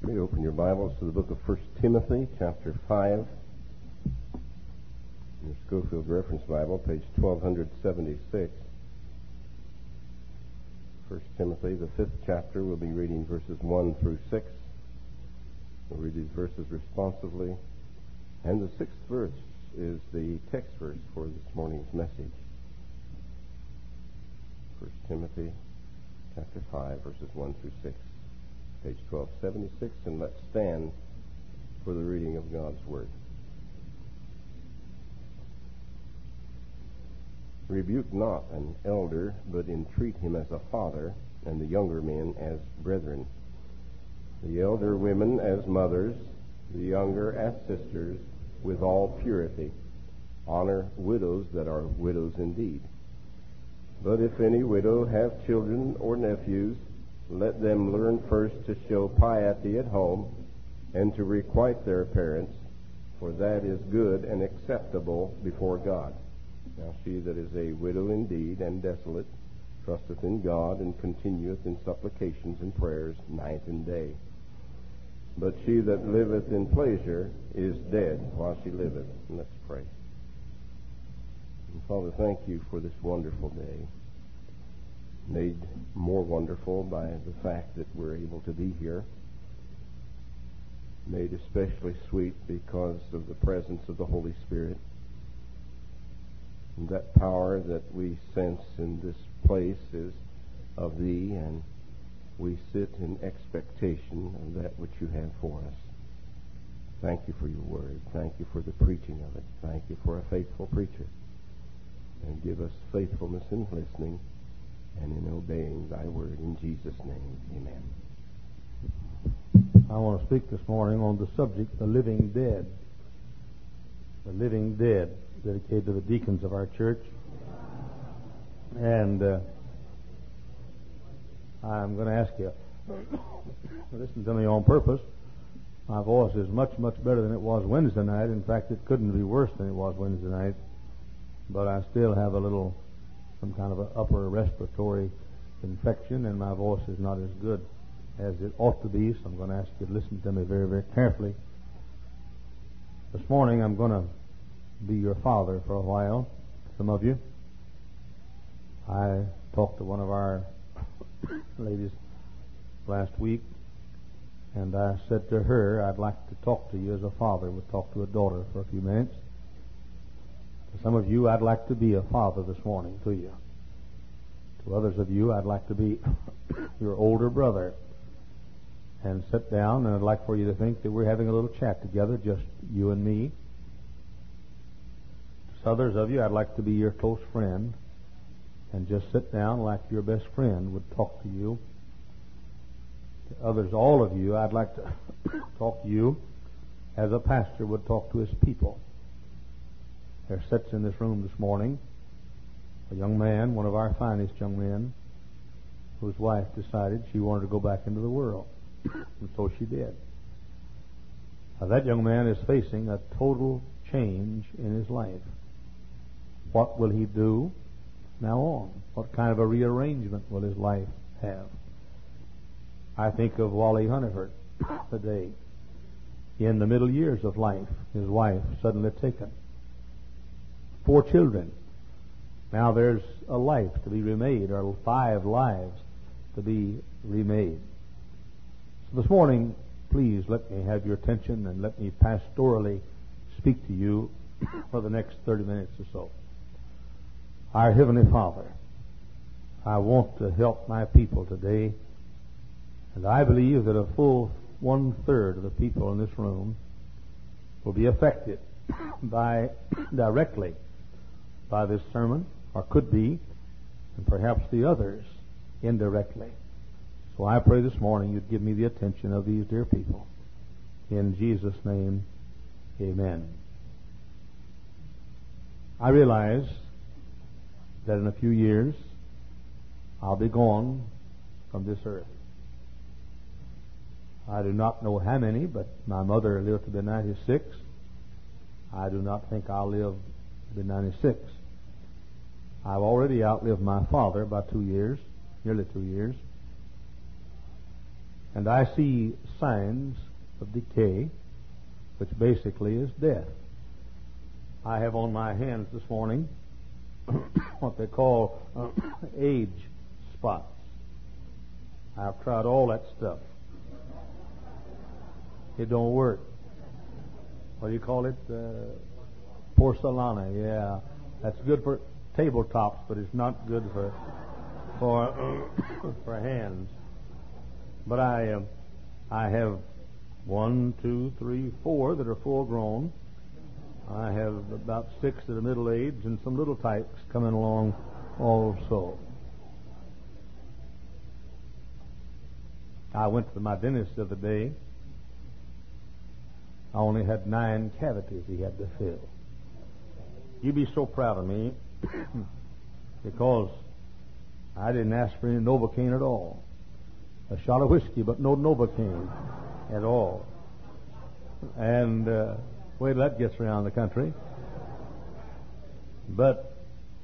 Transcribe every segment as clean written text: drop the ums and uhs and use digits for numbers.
me open your Bibles to the book of 1 Timothy, chapter 5. In your Schofield Reference Bible, page 1276. 1 Timothy, the 5th chapter, we'll be reading verses 1 through 6. We'll read these verses responsively. And the 6th verse is the text verse for this morning's message. 1 Timothy, chapter 5, verses 1 through 6. Page 1276, and let's stand for the reading of God's Word. Rebuke not an elder, but entreat him as a father, and the younger men as brethren. The elder women as mothers, the younger as sisters, with all purity. Honor widows that are widows indeed. But if any widow have children or nephews, let them learn first to show piety at home, and to requite their parents, for that is good and acceptable before God. Now she that is a widow indeed and desolate trusteth in God, and continueth in supplications and prayers night and day. But she that liveth in pleasure is dead while she liveth. And let's pray. And Father, thank you for this wonderful day, made more wonderful by the fact that we're able to be here, made especially sweet because of the presence of the Holy Spirit, and that power that we sense in this place is of Thee, and we sit in expectation of that which you have for us. Thank you for your word. Thank you for the preaching of it. Thank you for a faithful preacher, and give us faithfulness in listening and in obeying thy word. In Jesus' name, amen. I want to speak this morning on the subject, the living dead. The living dead, dedicated to the deacons of our church. And I'm going to ask you to listen to me on purpose. My voice is much, much better than it was Wednesday night. In fact, it couldn't be worse than it was Wednesday night. But I still have some kind of an upper respiratory infection, and my voice is not as good as it ought to be, so I'm going to ask you to listen to me very, very carefully. This morning I'm going to be your father for a while, some of you. I talked to one of our ladies last week, and I said to her, I'd like to talk to you as a father would talk to a daughter for a few minutes. To some of you, I'd like to be a father this morning to you. To others of you, I'd like to be your older brother and sit down, and I'd like for you to think that we're having a little chat together, just you and me. To others of you, I'd like to be your close friend and just sit down like your best friend would talk to you. To others, all of you, I'd like to talk to you as a pastor would talk to his people. There sits in this room this morning a young man, one of our finest young men, whose wife decided she wanted to go back into the world. And so she did. Now, that young man is facing a total change in his life. What will he do now on? What kind of a rearrangement will his life have? I think of Wally Hunterford today. In the middle years of life, his wife suddenly taken. 4 children. Now there's a life to be remade, or 5 lives to be remade. So this morning, please let me have your attention and let me pastorally speak to you for the next 30 minutes or so. Our Heavenly Father, I want to help my people today, and I believe that a full 1/3 of the people in this room will be affected directly by this sermon, or could be, and perhaps the others indirectly. So I pray this morning you'd give me the attention of these dear people. In Jesus' name, amen. I realize that in a few years I'll be gone from this earth. I do not know how many, but my mother lived to be 96. I do not think I'll live to be 96. I've already outlived my father by 2 years, nearly 2 years. And I see signs of decay, which basically is death. I have on my hands this morning what they call age spots. I've tried all that stuff. It don't work. What do you call it? Porcelana. Yeah, that's good for tabletops, but it's not good for hands. But I have 1, 2, 3, 4 that are full grown. I have about 6 that are middle age, and some little types coming along also. I went to my dentist the other day. I only had 9 cavities he had to fill. You'd be so proud of me because I didn't ask for any Novocaine at all. A shot of whiskey, but no Novocaine at all. And wait till that gets around the country. But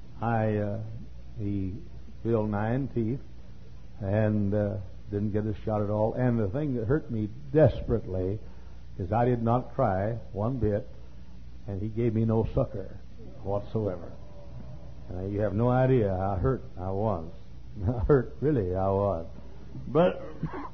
he filled 9 teeth and didn't get a shot at all. And the thing that hurt me desperately is I did not cry one bit, and he gave me no succor whatsoever. And you have no idea how hurt I was. Hurt, really, I was. But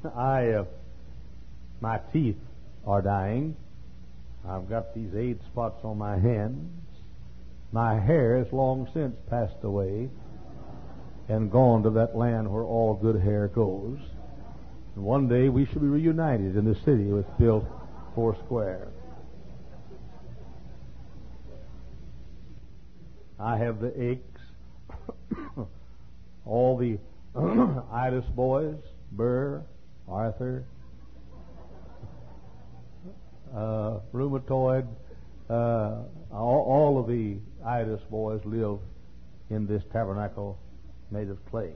my teeth are dying. I've got these age spots on my hands. My hair has long since passed away and gone to that land where all good hair goes. And one day we shall be reunited in the city with Bill Foursquare. I have the aches. All the itis boys, Burr, Arthur, rheumatoid, all of the itis boys live in this tabernacle made of clay.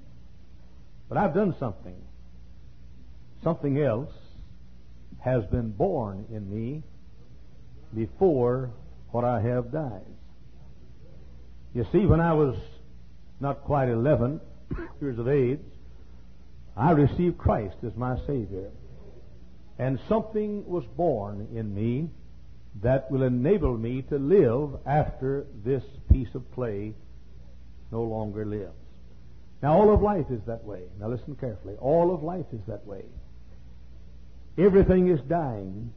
But I've done something. Something else has been born in me before what I have died. You see, when I was not quite 11 years of age, I received Christ as my Savior. And something was born in me that will enable me to live after this piece of clay no longer lives. Now, all of life is that way. Now, listen carefully. All of life is that way. Everything is dying.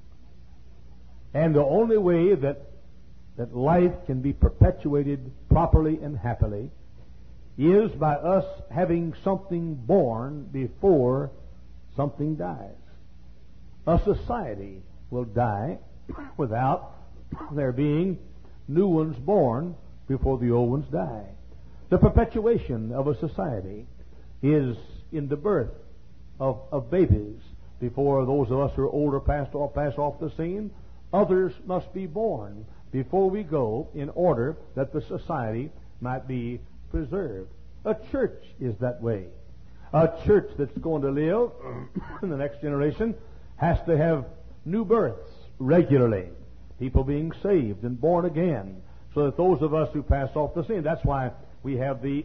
And the only way that life can be perpetuated properly and happily is by us having something born before something dies. A society will die without there being new ones born before the old ones die. The perpetuation of a society is in the birth of babies. Before those of us who are older pass off the scene, others must be born before we go in order that the society might be preserved. A church is that way. A church that's going to live in the next generation has to have new births regularly, people being saved and born again, so that those of us who pass off the scene, that's why we have the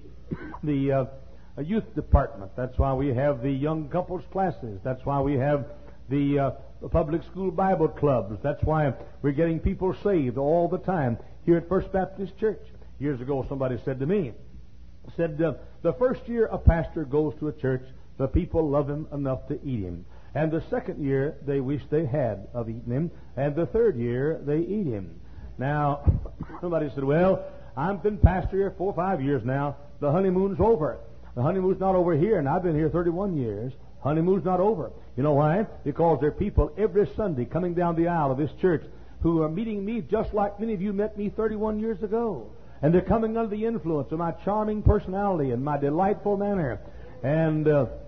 youth department, that's why we have the young couples classes, that's why we have the public school Bible clubs, that's why we're getting people saved all the time here at First Baptist Church. Years ago somebody said to me, the first year a pastor goes to a church, the people love him enough to eat him. And the second year, they wish they had of eaten him. And the third year, they eat him. Now, somebody said, well, I've been pastor here 4 or 5 years now. The honeymoon's over. The honeymoon's not over here, and I've been here 31 years. Honeymoon's not over. You know why? Because there are people every Sunday coming down the aisle of this church who are meeting me just like many of you met me 31 years ago. And they're coming under the influence of my charming personality and my delightful manner and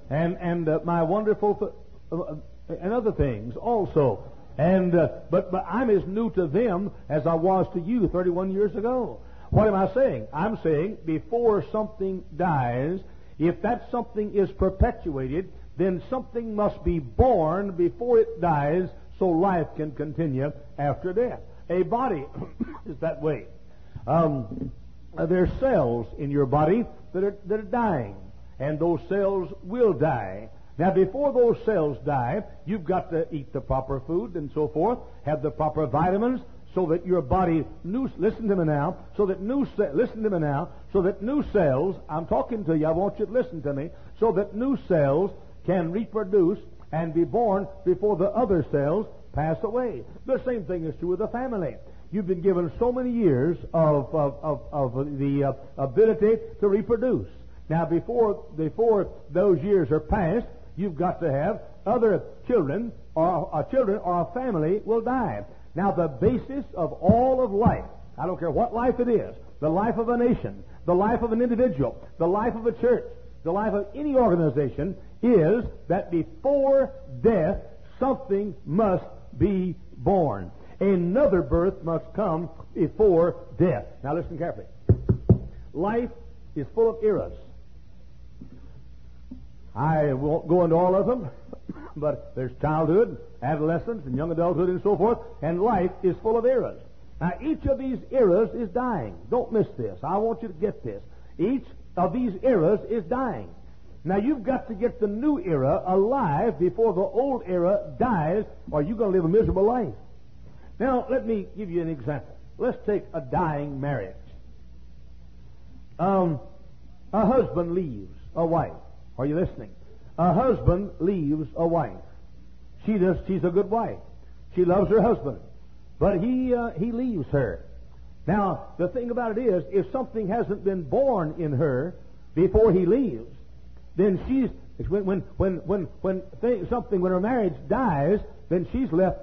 my wonderful and other things also. And but I'm as new to them as I was to you 31 years ago. What am I saying? I'm saying before something dies, if that something is perpetuated, then something must be born before it dies so life can continue after death. A body is that way. There are cells in your body that are dying, and those cells will die. Now, before those cells die, you've got to eat the proper food and so forth, have the proper vitamins, so that your body, listen to me now, so that new cells, I'm talking to you, I want you to listen to me, so that new cells can reproduce and be born before the other cells pass away. The same thing is true with the family. You've been given so many years of the ability to reproduce. Now, before those years are passed, you've got to have other children, or a family will die. Now, the basis of all of life, I don't care what life it is, the life of a nation, the life of an individual, the life of a church, the life of any organization, is that before death, something must be born. Another birth must come before death. Now, listen carefully. Life is full of eras. I won't go into all of them, but there's childhood, adolescence, and young adulthood, and so forth, and life is full of eras. Now, each of these eras is dying. Don't miss this. I want you to get this. Each of these eras is dying. Now, you've got to get the new era alive before the old era dies, or you're going to live a miserable life. Now, let me give you an example. Let's take a dying marriage. A husband leaves a wife. Are you listening? A husband leaves a wife. She's a good wife. She loves her husband. But he leaves her. Now, the thing about it is, if something hasn't been born in her before he leaves, then when her marriage dies, then she's left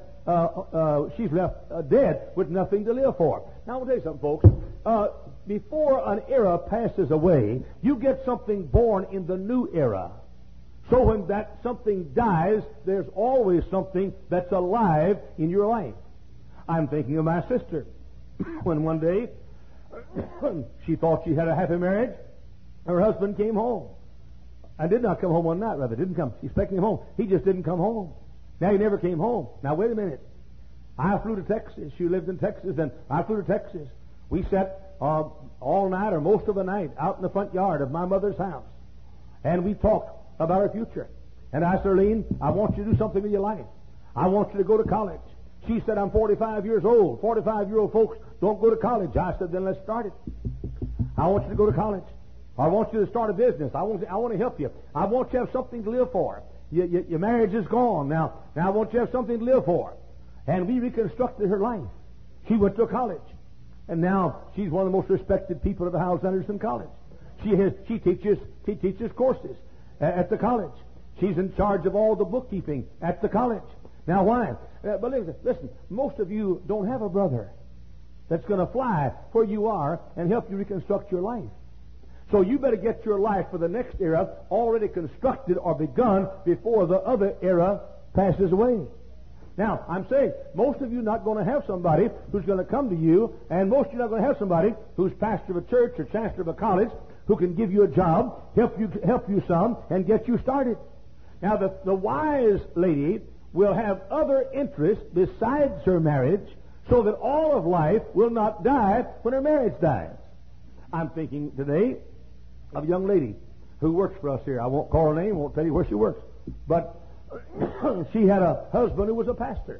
dead with nothing to live for. Now, I'll tell you something, folks. Before an era passes away, you get something born in the new era. So when that something dies, there's always something that's alive in your life. I'm thinking of my sister. When one day she thought she had a happy marriage, her husband came home. I did not come home one night, rather. Didn't come. She's expecting him home. He just didn't come home. Now, he never came home. Now, wait a minute. I flew to Texas. She lived in Texas, and I flew to Texas. We sat all night or most of the night out in the front yard of my mother's house. And we talked about her future. And I said, Arlene, I want you to do something with your life. I want you to go to college. She said, I'm 45 years old. 45-year-old folks don't go to college. I said, then let's start it. I want you to go to college. I want you to start a business. I want to help you. I want you to have something to live for. Your marriage is gone. Now I want you to have something to live for. And we reconstructed her life. She went to college. And now she's one of the most respected people at the Howells Anderson College. She teaches courses at the college. She's in charge of all the bookkeeping at the college. Now, why? But listen, most of you don't have a brother that's going to fly where you are and help you reconstruct your life. So you better get your life for the next era already constructed or begun before the other era passes away. Now, I'm saying, most of you are not going to have somebody who's going to come to you, and most of you are not going to have somebody who's pastor of a church or chancellor of a college who can give you a job, help you some, and get you started. Now, the wise lady will have other interests besides her marriage, so that all of life will not die when her marriage dies. I'm thinking today of a young lady who works for us here. I won't call her name, won't tell you where she works. But she had a husband who was a pastor.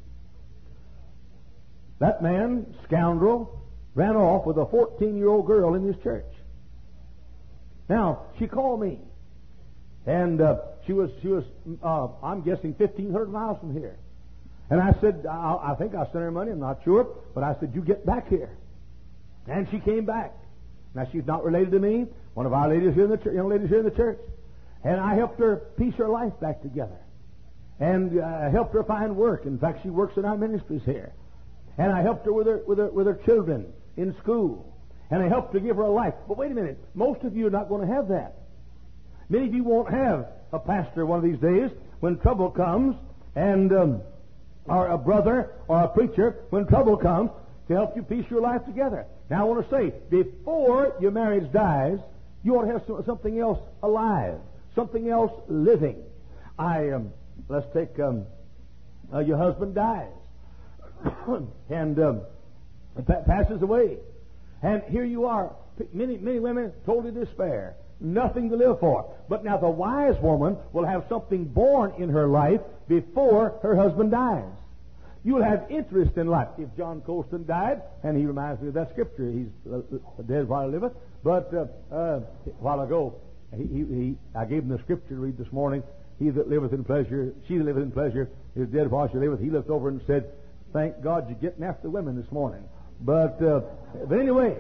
That man, scoundrel, ran off with a 14-year-old girl in his church. Now, she called me. And she was I'm guessing 1,500 miles from here. And I said, I think I sent her money, I'm not sure. But I said, you get back here. And she came back. Now, she's not related to me. One of our ladies here in the young ladies here in the church. And I helped her piece her life back together. And helped her find work. In fact, she works in our ministries here. And I helped her with her children in school. And I helped her give her a life. But wait a minute. Most of you are not going to have that. Many of you won't have a pastor one of these days when trouble comes, and or a brother or a preacher when trouble comes to help you piece your life together. Now, I want to say, before your marriage dies, you ought to have something else alive, something else living. Let's take your husband dies and passes away, and here you are. Many women totally despair. nothing to live for. But now the wise woman will have something born in her life before her husband dies. You'll have interest in life. If John Colston died, and he reminds me of that scripture, he's dead while he liveth, but a while ago, I gave him the scripture to read this morning. He that liveth in pleasure, she that liveth in pleasure, is dead while she liveth. He looked over and said, thank God you're getting after women this morning. But anyway,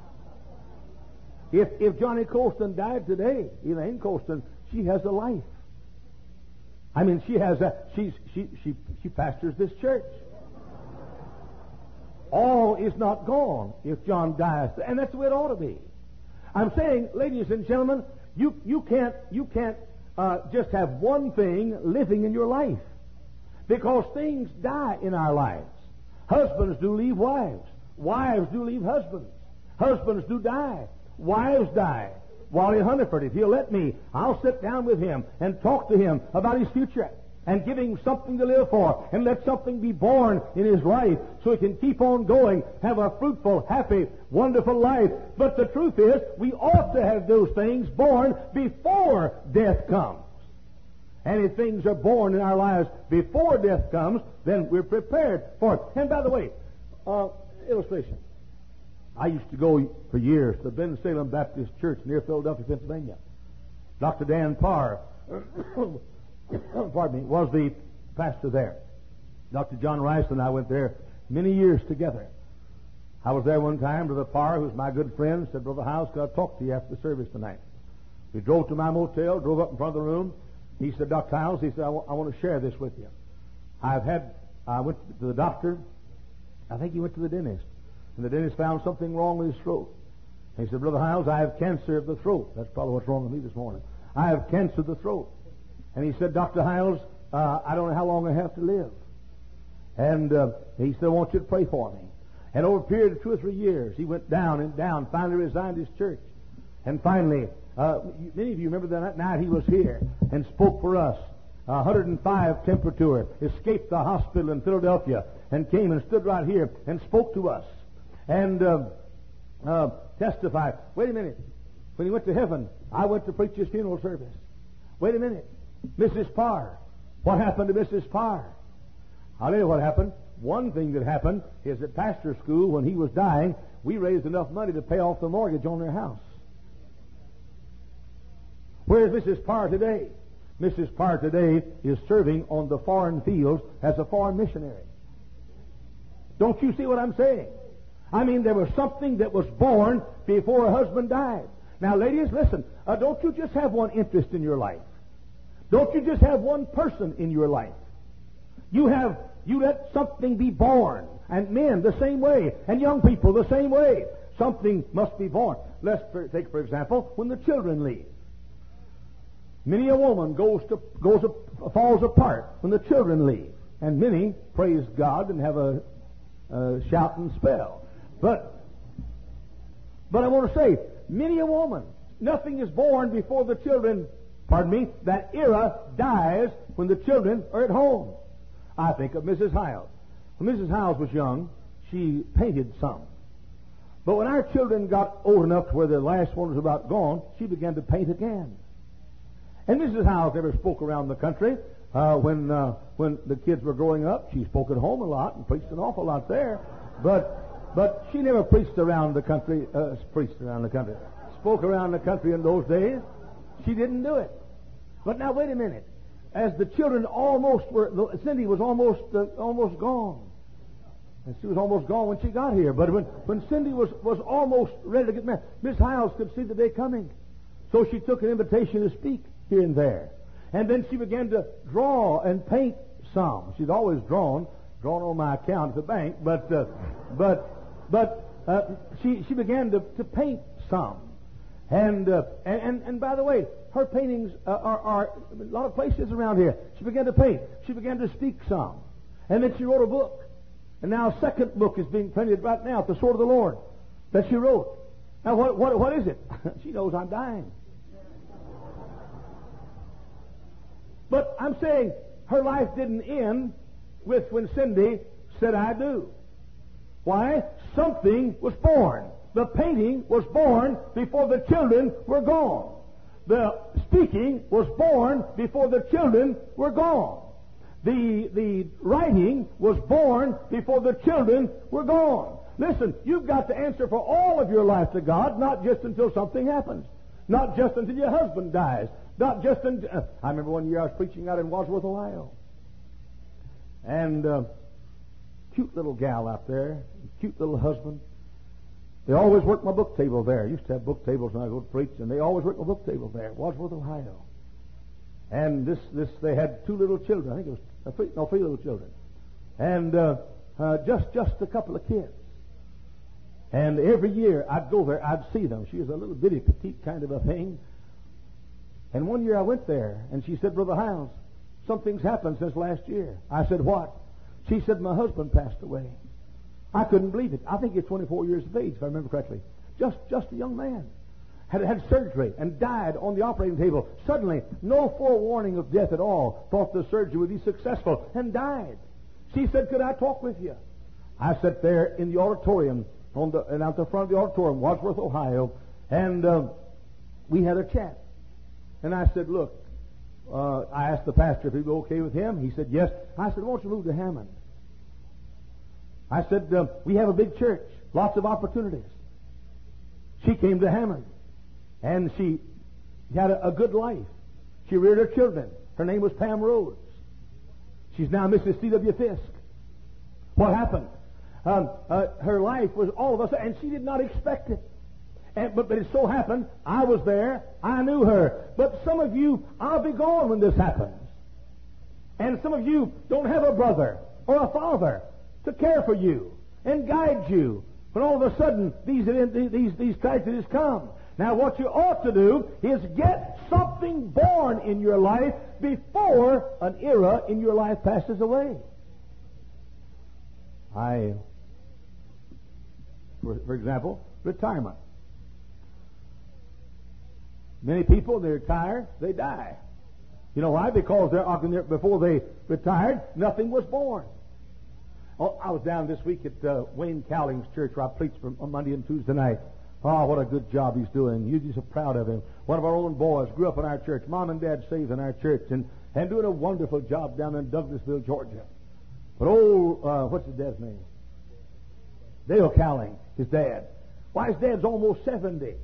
if Johnny Colston died today, Elaine Colston, she has a life. I mean, she has she pastors this church. All is not gone if John dies, and that's the way it ought to be. I'm saying, ladies and gentlemen, you can't just have one thing living in your life, because things die in our lives. Husbands do leave wives. Wives do leave husbands. Husbands do die. Wives die. Wally Hunterford, if he'll let me, I'll sit down with him and talk to him about his future and give him something to live for, and let something be born in his life so he can keep on going, have a fruitful, happy, wonderful life. But the truth is, we ought to have those things born before death comes. And if things are born in our lives before death comes, then we're prepared for it. And by the way, illustration. I used to go for years to the Ben-Salem Baptist Church near Philadelphia, Pennsylvania. Dr. Dan Parr, pardon me, was the pastor there. Dr. John Rice and I went there many years together. I was there one time. Brother Parr, who's my good friend, said, Brother Howes, could I talk to you after the service tonight? We drove to my motel, drove up in front of the room. He said, Dr. Howes, he said, I want to share this with you. I went to the doctor. I think he went to the dentist. And the dentist found something wrong with his throat. And he said, Brother Hiles, I have cancer of the throat. That's probably what's wrong with me this morning. I have cancer of the throat. And he said, Dr. Hiles, I don't know how long I have to live. And he said, I want you to pray for me. And over a period of 2 or 3 years, he went down and down, finally resigned his church. And finally, many of you remember that night he was here and spoke for us. 105 temperature, escaped the hospital in Philadelphia and came and stood right here and spoke to us. And testified. Wait a minute. When he went to heaven, I went to preach his funeral service. Wait a minute. Mrs. Parr. What happened to Mrs. Parr? I'll tell you what happened. One thing that happened is at pastor school, when he was dying, we raised enough money to pay off the mortgage on their house. Where's Mrs. Parr today? Mrs. Parr today is serving on the foreign fields as a foreign missionary. Don't you see what I'm saying? I mean, there was something that was born before a husband died. Now, ladies, listen. Don't you just have one interest in your life. Don't you just have one person in your life. You let something be born. And men, the same way. And young people, the same way. Something must be born. Let's take, for example, when the children leave. Many a woman falls apart when the children leave. And many praise God and have a shouting spell. But I want to say, many a woman, nothing is born before the children, that era dies when the children are at home. I think of Mrs. Hiles. When Mrs. Hiles was young, she painted some. But when our children got old enough to where the last one was about gone, she began to paint again. And Mrs. Hiles never spoke around the country. When the kids were growing up, she spoke at home a lot and preached an awful lot there. But she never preached around the country. Spoke around the country in those days. She didn't do it. But now wait a minute. As the children Cindy was almost gone. And she was almost gone when she got here. But when Cindy was almost ready to get married, Miss Hiles could see the day coming. So she took an invitation to speak here and there. And then she began to draw and paint some. She'd always drawn on my account at the bank, but she began to paint some. And by the way, her paintings are a lot of places around here. She began to paint. She began to speak some. And then she wrote a book. And now a second book is being printed right now, The Sword of the Lord, that she wrote. Now what is it? She knows I'm dying. But I'm saying her life didn't end with when Cindy said, I do. Why? Something was born. The painting was born before the children were gone. the speaking was born before the children were gone. The writing was born before the children were gone. Listen, you've got to answer for all of your life to God, not just until something happens. Not just until your husband dies. Not just until... I remember one year I was preaching out in Wadsworth, Ohio. And cute little gal out there, cute little husband. They always worked my book table there. I used to have book tables when I go to preach, and they always worked my book table there, Wadsworth, Ohio. And they had 2 little children. I think it was 3 little children, and just a couple of kids. And every year I'd go there, I'd see them. She was a little bitty petite kind of a thing. And one year I went there, and she said, "Brother Hiles, something's happened since last year." I said, "What?" She said, "My husband passed away." I couldn't believe it. I think he's 24 years of age, if I remember correctly. Just a young man. Had surgery and died on the operating table. Suddenly, no forewarning of death at all. Thought the surgery would be successful and died. She said, "Could I talk with you?" I sat there in the auditorium, and out the front of the auditorium, Wadsworth, Ohio, and we had a chat. And I said, "Look," I asked the pastor if he'd be okay with him. He said, "Yes." I said, "Why don't you move to Hammond?" I said, "We have a big church, lots of opportunities." She came to Hammond, and she had a good life. She reared her children. Her name was Pam Rhodes. She's now Mrs. C.W. Fisk. What happened? Her life was all of us, and she did not expect it. But it so happened, I was there, I knew her. But some of you, I'll be gone when this happens. And some of you don't have a brother or a father to care for you and guide you. But all of a sudden, these tragedies come. Now, what you ought to do is get something born in your life before an era in your life passes away. For example, retirement. Many people, they retire, they die. You know why? Because before they retired, nothing was born. Oh, I was down this week at Wayne Cowling's church where I preached on Monday and Tuesday night. Oh, what a good job he's doing. You're just so proud of him. One of our own boys grew up in our church. Mom and Dad saved in our church and doing a wonderful job down in Douglasville, Georgia. But what's his dad's name? Dale Cowling, his dad. Why, his dad's almost 70.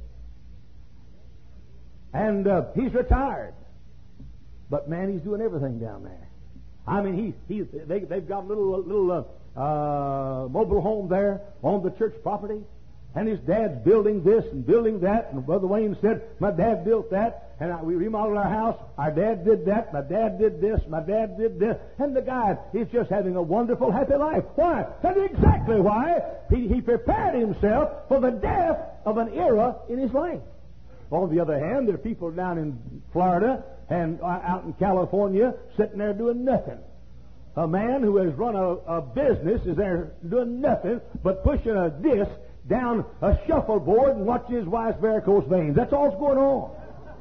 And he's retired. But man, he's doing everything down there. I mean, they've got a little mobile home there on the church property. And his dad's building this and building that. And Brother Wayne said, "My dad built that. And we remodeled our house. Our dad did that. My dad did this. My dad did this." And the guy is just having a wonderful, happy life. Why? That's exactly why. He prepared himself for the death of an era in his life. On the other hand, there are people down in Florida and out in California sitting there doing nothing. A man who has run a business is there doing nothing but pushing a disc down a shuffleboard and watching his wife's varicose veins. That's all that's going on.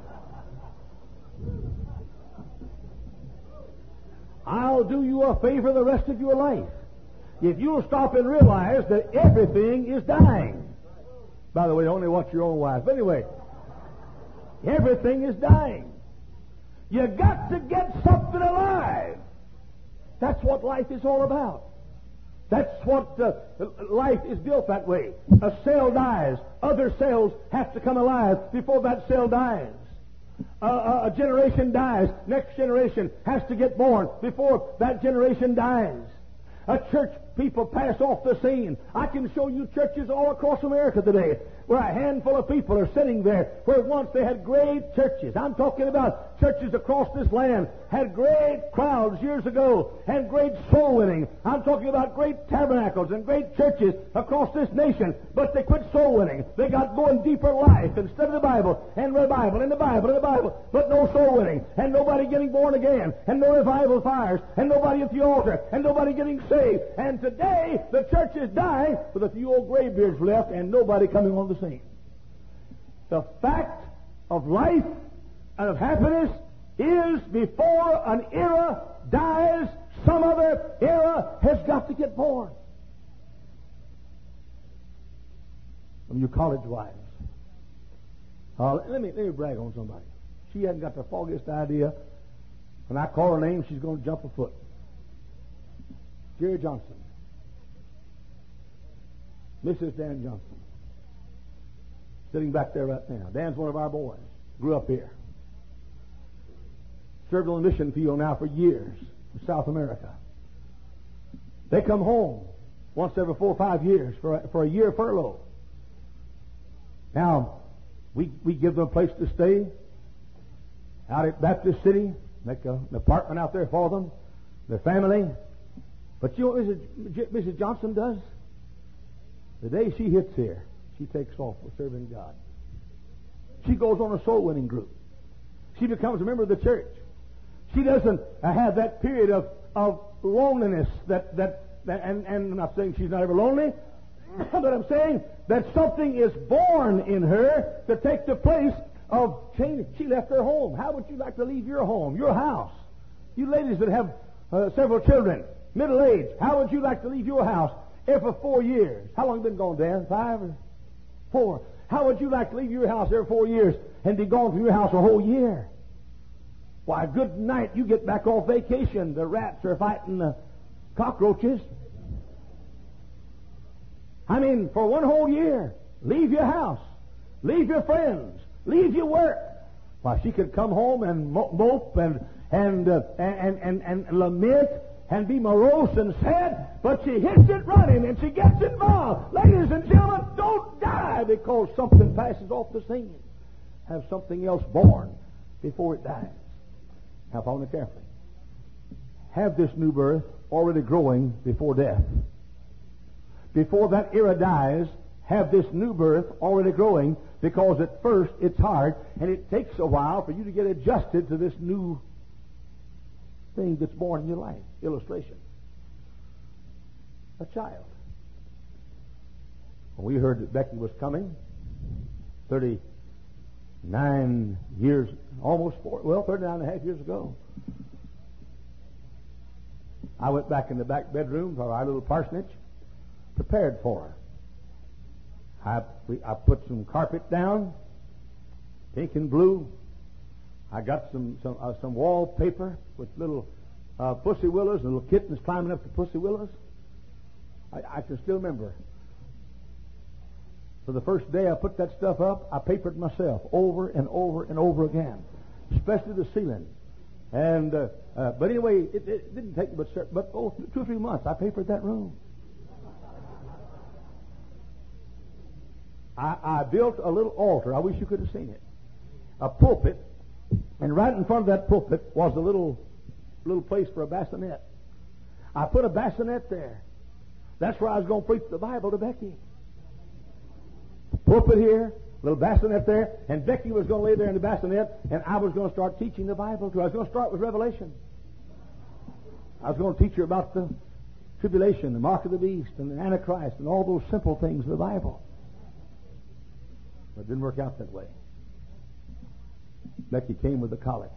I'll do you a favor the rest of your life if you'll stop and realize that everything is dying. By the way, only watch your own wife. But anyway, everything is dying. You got to get something alive. That's what life is all about. That's what life is built that way. A cell dies. Other cells have to come alive before that cell dies. A generation dies. Next generation has to get born before that generation dies. A church people pass off the scene. I can show you churches all across America today where a handful of people are sitting there where once they had great churches. I'm talking about churches across this land had great crowds years ago and great soul winning. I'm talking about great tabernacles and great churches across this nation, but they quit soul winning. They got going deeper life instead of the Bible and the Bible and the Bible and the Bible, but no soul winning and nobody getting born again and no revival fires and nobody at the altar and nobody getting saved. And today the church is dying with a few old graybeards left and nobody coming on the scene. The fact of life and of happiness is before an era dies, some other era has got to get born. Some of you college wives. Let me brag on somebody. She hasn't got the foggiest idea. When I call her name, she's going to jump a foot. Jerry Johnson. Mrs. Dan Johnson. Sitting back there right now. Dan's one of our boys. Grew up here. Served on the mission field now for years in South America. They come home once every 4 or 5 years for a year furlough. Now, we give them a place to stay out at Baptist City, make an apartment out there for them, their family. But you know what Mrs. Johnson does? The day she hits here, she takes off with serving God. She goes on a soul winning group. She becomes a member of the church. She doesn't have that period of loneliness and I'm not saying she's not ever lonely, but I'm saying that something is born in her to take the place of change. She left her home. How would you like to leave your home, your house? You ladies that have several children, middle age, how would you like to leave your house every 4 years? How long have you been gone, Dan? 5 or 4? How would you like to leave your house every 4 years and be gone from your house a whole year? Why, good night, you get back off vacation. The rats are fighting the cockroaches. I mean, for 1 whole year, leave your house, leave your friends, leave your work. Why, she could come home and mope and lament and be morose and sad, but she hits it running and she gets involved. Ladies and gentlemen, don't die because something passes off the scene. Have something else born before it dies. Now, follow me carefully. Have this new birth already growing before death. Before that era dies, have this new birth already growing, because at first it's hard and it takes a while for you to get adjusted to this new thing that's born in your life. Illustration. A child. When we heard that Becky was coming, 39 years, almost 39 and a half years ago, I went back in the back bedroom of our little parsonage, prepared for her. I put some carpet down, pink and blue. I got some wallpaper with little pussy willows and little kittens climbing up the pussy willows. I can still remember. For the first day I put that stuff up, I papered myself over and over and over again, especially the ceiling. And but anyway, it didn't take but 2 or 3 months. I papered that room. I built a little altar. I wish you could have seen it. A pulpit, and right in front of that pulpit was a little place for a bassinet. I put a bassinet there. That's where I was going to preach the Bible to Becky. Pulpit here, little bassinet there, and Becky was going to lay there in the bassinet, and I was going to start teaching the Bible to her. I was going to start with Revelation. I was going to teach her about the tribulation, the mark of the beast, and the Antichrist, and all those simple things of the Bible. But it didn't work out that way. Becky came with the colic.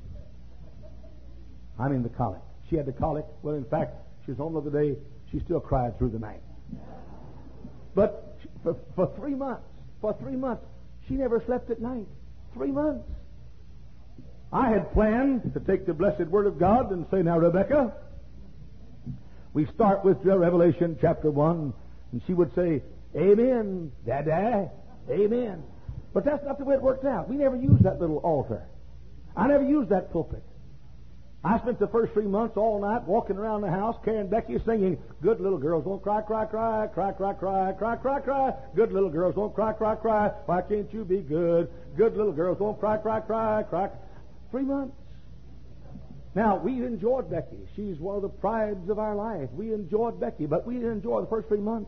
I mean the colic. She had the colic. Well, in fact, she was home the other day. She still cried through the night. But for 3 months, she never slept at night. 3 months. I had planned to take the blessed Word of God and say, now, Rebecca, we start with Revelation chapter 1, and she would say, Amen, Dada, Amen. But that's not the way it worked out. We never used that little altar. I never used that pulpit. I spent the first 3 months all night walking around the house carrying Becky singing, good little girls don't cry, cry, cry, cry, cry, cry, cry, cry, cry. Good little girls don't cry, cry, cry. Why can't you be good? Good little girls don't cry, cry, cry, cry. 3 months. Now, we enjoyed Becky. She's one of the prides of our life. We enjoyed Becky, but we didn't enjoy the first 3 months.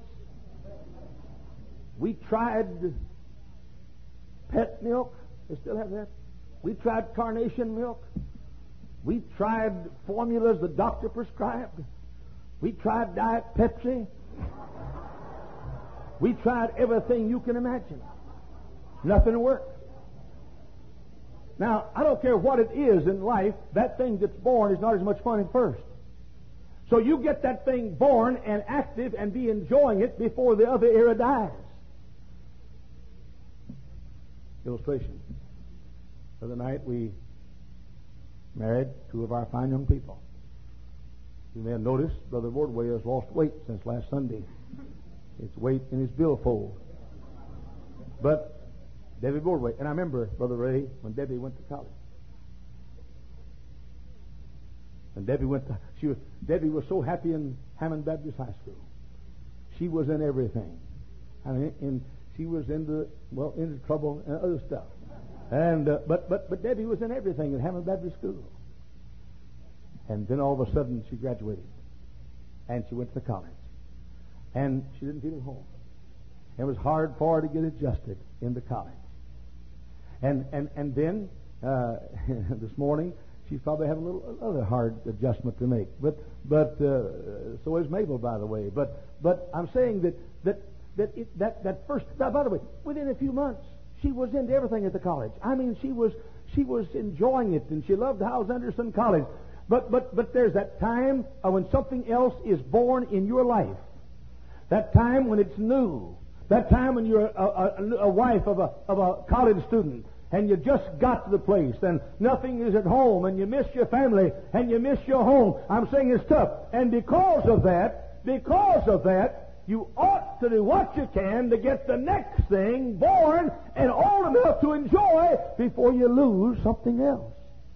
We tried pet milk. They still have that. We tried carnation milk. We tried formulas the doctor prescribed. We tried Diet Pepsi. We tried everything you can imagine. Nothing worked. Now, I don't care what it is in life, that thing that's born is not as much fun at first. So you get that thing born and active and be enjoying it before the other era dies. Illustration. The other night we married two of our fine young people. You may have noticed Brother Wardway has lost weight since last Sunday. It's weight in his billfold. But Debbie Wardway, and I remember, Brother Ray, when Debbie went to college. And Debbie Debbie was so happy in Hammond Baptist High School. She was in everything. I mean, she was into trouble and other stuff. And but Debbie was in everything at Hammond Baptist School. And then all of a sudden she graduated, and she went to college, and she didn't feel at home. It was hard for her to get adjusted in the college. And then this morning she's probably having a little other hard adjustment to make. But so is Mabel, by the way. But I'm saying that first. By the way, within a few months she was into everything at the college. I mean, she was enjoying it, and she loved Howes Anderson College. But there's that time when something else is born in your life. That time when it's new. That time when you're a wife of a college student, and you just got to the place, and nothing is at home, and you miss your family, and you miss your home. I'm saying it's tough. And because of that, you ought to do what you can to get the next thing born and old enough to enjoy before you lose something else.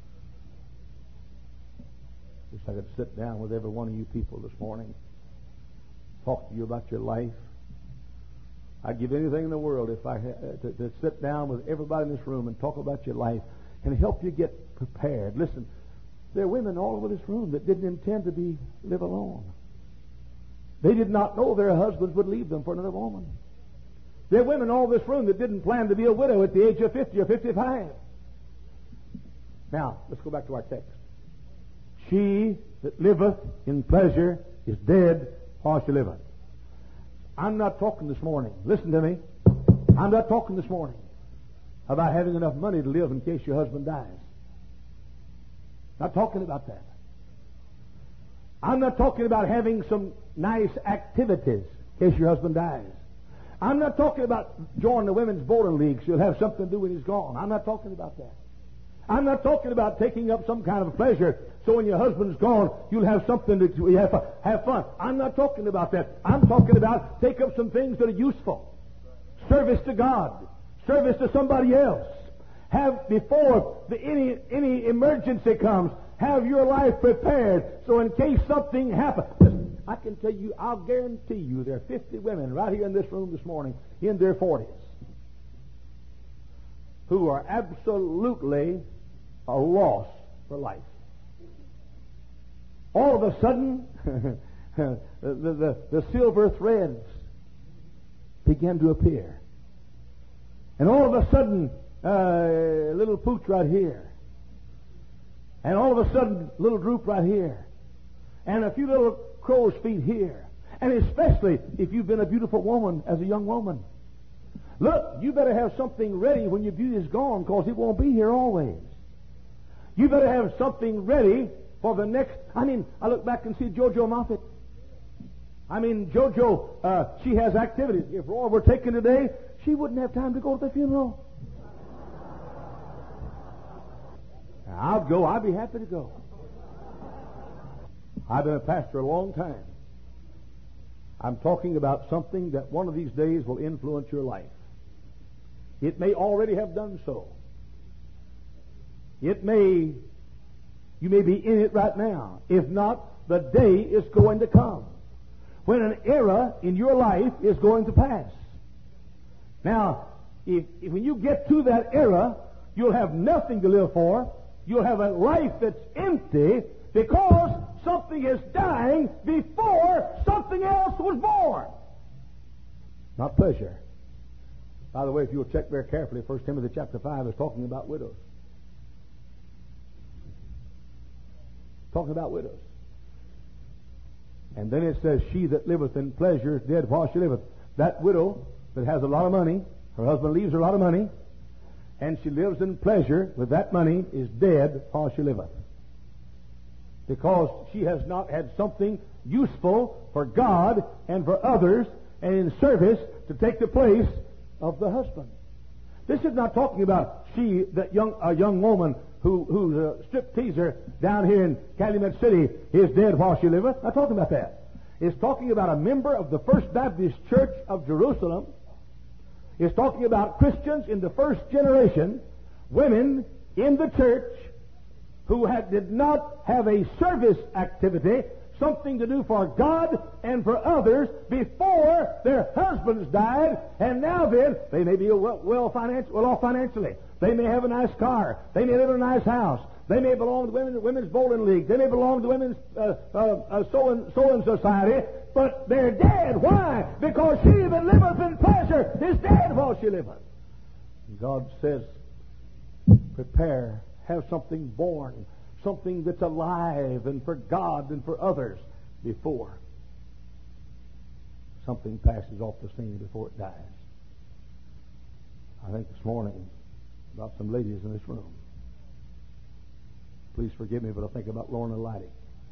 Wish I could sit down with every one of you people this morning, talk to you about your life. I'd give anything in the world if I had to sit down with everybody in this room and talk about your life and help you get prepared. Listen, there are women all over this room that didn't intend to live alone. They did not know their husbands would leave them for another woman. There are women all over this room that didn't plan to be a widow at the age of 50 or 55. Now, let's go back to our text. She that liveth in pleasure is dead while she liveth. I'm not talking this morning. Listen to me. I'm not talking this morning about having enough money to live in case your husband dies. Not talking about that. I'm not talking about having some nice activities in case your husband dies. I'm not talking about joining the women's bowling league so you'll have something to do when he's gone. I'm not talking about that. I'm not talking about taking up some kind of pleasure so when your husband's gone, you'll have something to have fun. I'm not talking about that. I'm talking about take up some things that are useful. Service to God. Service to somebody else. Have, before any emergency comes, have your life prepared so in case something happens. Listen, I can tell you, I'll guarantee you there are 50 women right here in this room this morning in their 40s who are absolutely a loss for life. All of a sudden, the silver threads begin to appear. And all of a sudden, a little pooch right here. And all of a sudden, a little droop right here. And a few little crow's feet here. And especially if you've been a beautiful woman as a young woman. Look, you better have something ready when your beauty is gone, because it won't be here always. You better have something ready for the next. I look back and see JoJo Moffett. JoJo, she has activities. If Roy were taken today, she wouldn't have time to go to the funeral. I'll go. I'd be happy to go. I've been a pastor a long time. I'm talking about something that one of these days will influence your life. It may already have done so. You may be in it right now. If not, the day is going to come when an era in your life is going to pass. Now, if when you get to that era, you'll have nothing to live for. You'll have a life that's empty because something is dying before something else was born. Not pleasure. By the way, if you'll check very carefully, 1 Timothy chapter 5 is talking about widows. Talking about widows. And then it says, she that liveth in pleasure is dead while she liveth. That widow that has a lot of money, her husband leaves her a lot of money, and she lives in pleasure with that money, is dead while she liveth. Because she has not had something useful for God and for others and in service to take the place of the husband. This is not talking about a young woman who's a strip teaser down here in Calumet City is dead while she liveth. Not talking about that. It's talking about a member of the First Baptist Church of Jerusalem. It's talking about Christians in the first generation, women in the church who did not have a service activity, something to do for God and for others before their husbands died, and now then they may be well off financially. They may have a nice car. They may live in a nice house. They may belong to the women's bowling league. They may belong to women's sewing society, but they're dead. Why? Because she that liveth in pleasure is dead while she liveth. God says, prepare, have something born, something that's alive and for God and for others before something passes off the scene, before it dies. I think this morning about some ladies in this room. Please forgive me, but I think about Lorna Leidy.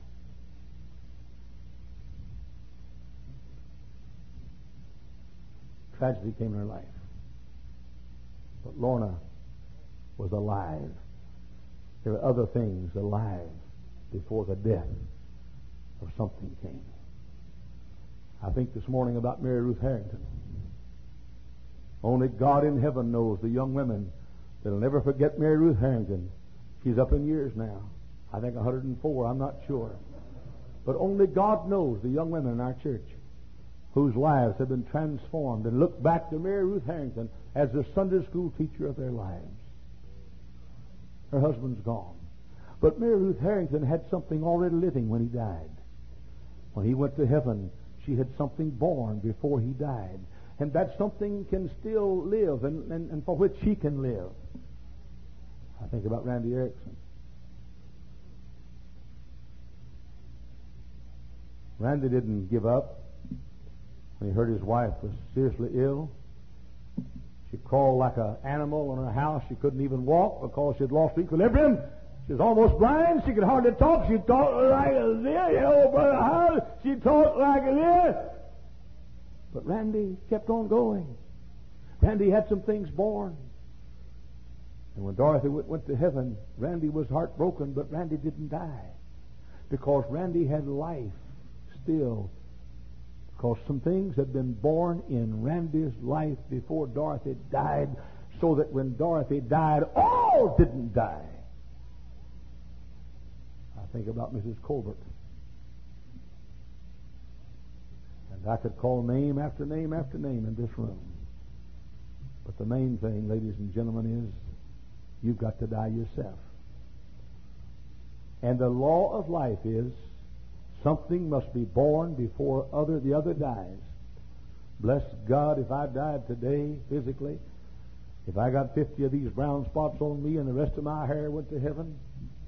Tragedy came in her life. But Lorna was alive. There were other things alive before the death of something came. I think this morning about Mary Ruth Harrington. Only God in heaven knows the young women that'll never forget Mary Ruth Harrington. She's up in years now. I think 104, I'm not sure. But only God knows the young women in our church whose lives have been transformed and look back to Mary Ruth Harrington as the Sunday school teacher of their lives. Her husband's gone. But Mary Ruth Harrington had something already living when he died. When he went to heaven, she had something born before he died. And that something can still live and for which she can live. I think about Randy Erickson. Randy didn't give up when he heard his wife was seriously ill. She crawled like an animal in her house. She couldn't even walk because she had lost equilibrium. She was almost blind. She could hardly talk. She talked like this. Oh, Brother Howard, she talked like this. But Randy kept on going. Randy had some things born. And when Dorothy went to heaven, Randy was heartbroken, but Randy didn't die. Because Randy had life still. Because some things had been born in Randy's life before Dorothy died, so that when Dorothy died, all didn't die. I think about Mrs. Colbert. And I could call name after name after name in this room. But the main thing, ladies and gentlemen, is you've got to die yourself. And the law of life is something must be born before the other dies. Bless God, if I died today physically, if I got 50 of these brown spots on me and the rest of my hair went to heaven.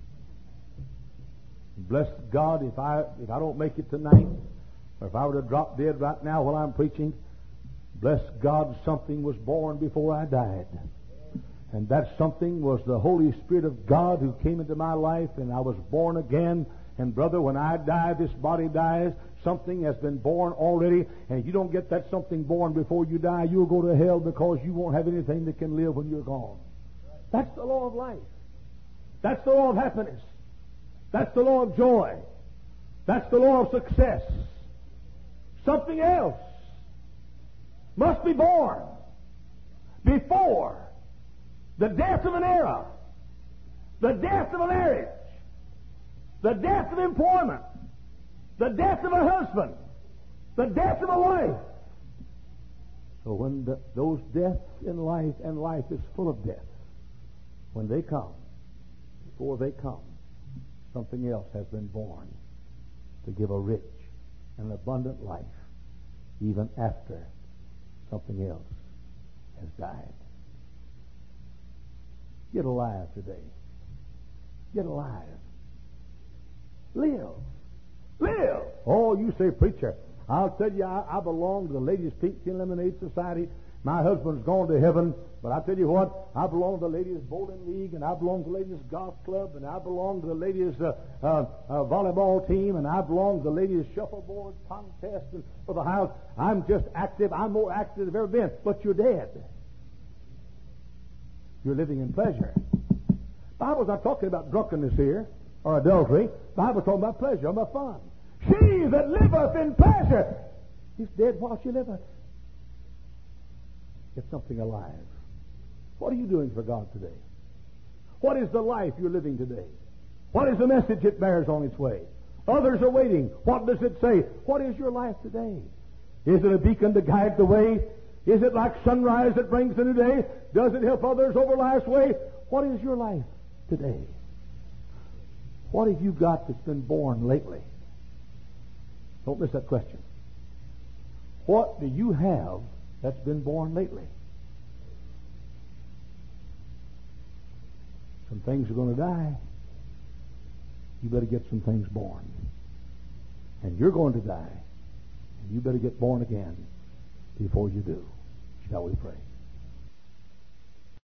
Bless God, if I don't make it tonight, or if I were to drop dead right now while I'm preaching, bless God, something was born before I died. And that something was the Holy Spirit of God who came into my life, and I was born again. And brother, when I die, this body dies. Something has been born already. And if you don't get that something born before you die, you'll go to hell because you won't have anything that can live when you're gone. That's the law of life. That's the law of happiness. That's the law of joy. That's the law of success. Something else must be born before the death of an era, the death of a marriage, the death of employment, the death of a husband, the death of a wife. So when those deaths in life, and life is full of death, when they come, before they come, something else has been born to give a rich and abundant life even after something else has died. Get alive today. Get alive. Live. Live. Oh, you say, preacher, I'll tell you, I belong to the Ladies' Pink Tea and Lemonade Society. My husband's gone to heaven, but I tell you what, I belong to the Ladies' Bowling League, and I belong to the Ladies' Golf Club, and I belong to the Ladies' Volleyball Team, and I belong to the Ladies' Shuffleboard Contest and for the house. I'm just active. I'm more active than I've ever been. But you're dead. you're living in pleasure. Bible's not talking about drunkenness here or adultery. Bible's talking about pleasure, about fun. She that liveth in pleasure is dead while she liveth. Get something alive. What are you doing for God today? What is the life you're living today? What is the message it bears on its way? Others are waiting. What does it say? What is your life today? Is it a beacon to guide the way? Is it like sunrise that brings the new day? Does it help others over life's way? What is your life today? What have you got that's been born lately? Don't miss that question. What do you have that's been born lately? Some things are going to die. You better get some things born. And you're going to die. And you better get born again before you do. Shall we pray?